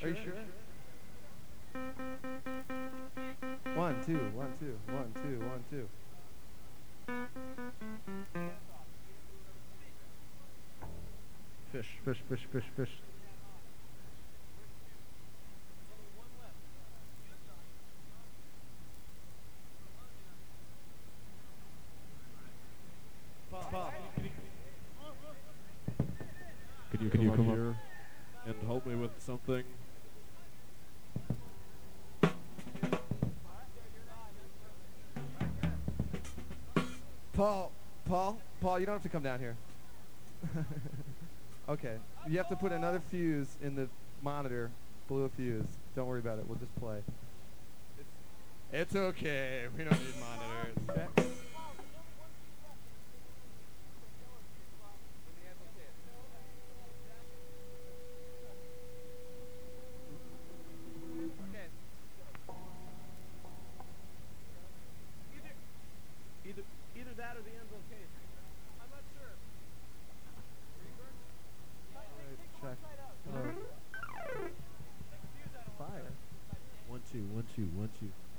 Are you sure? 1, 2, 1, 2, 1, 2, 1, 2. Fish, fish, fish, fish, fish. Can you come up here and help me with something? Paul, you don't have to come down here. Okay, you have to put another fuse in the monitor. Blew a fuse. Don't worry about it. We'll just play. It's okay. We don't need monitors. Okay? Either that or the end's okay. I'm not sure. Check. Fire. 1 2 1 2 1 2.